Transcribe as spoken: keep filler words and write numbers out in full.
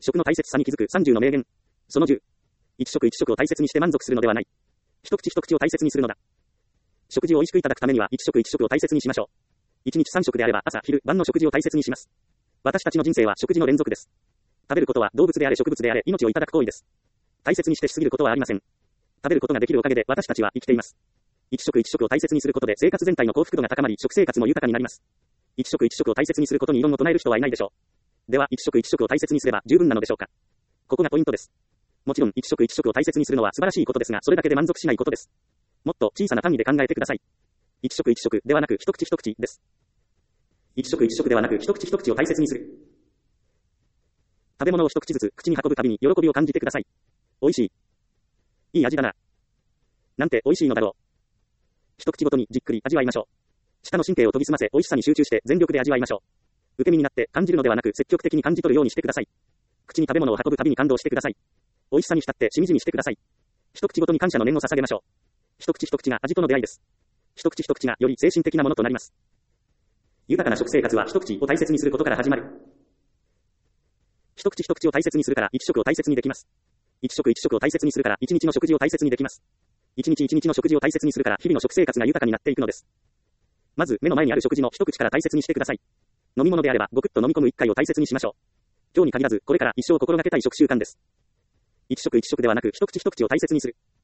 食の大切さに気づくさんじゅうの名言。そのじゅう。一食一食を大切にして満足するのではない。一口一口を大切にするのだ。食事を美味しくいただくためには一食一食を大切にしましょう。一日三食であれば朝、昼、晩の食事を大切にします。私たちの人生は食事の連続です。食べることは動物であれ植物であれ命をいただく行為です。大切にしてしすぎることはありません。食べることができるおかげで私たちは生きています。一食一食を大切にすることで生活全体の幸福度が高まり食生活も豊かになります。一食一食を大切にすることに異論を唱える人はいないでしょう。では一食一食を大切にすれば十分なのでしょうか。ここがポイントです。もちろん一食一食を大切にするのは素晴らしいことですがそれだけで満足しないことです。もっと小さな単位で考えてください。一食一食ではなく一口一口です。一食一食ではなく一口一口を大切にする。食べ物を一口ずつ口に運ぶたびに喜びを感じてください。美味しい。いい味だな。なんて美味しいのだろう。一口ごとにじっくり味わいましょう。舌の神経を研ぎ澄ませ美味しさに集中して全力で味わいましょう。受け身になって感じるのではなく積極的に感じ取るようにしてください。口に食べ物を運ぶたびに感動してください。美味しさに浸ってしみじみしてください。一口ごとに感謝の念を捧げましょう。一口一口が味との出会いです。一口一口がより精神的なものとなります。豊かな食生活は一口を大切にすることから始まる。一口一口を大切にするから一食を大切にできます。一食一食を大切にするから一日の食事を大切にできます。一日一日の食事を大切にするから日々の食生活が豊かになっていくのです。まず目の前にある食事の一口から大切にしてください。飲み物であればごくっと飲み込む一回を大切にしましょう。今日に限らずこれから一生心がけたい食習慣です。一食一食ではなく一口一口を大切にする。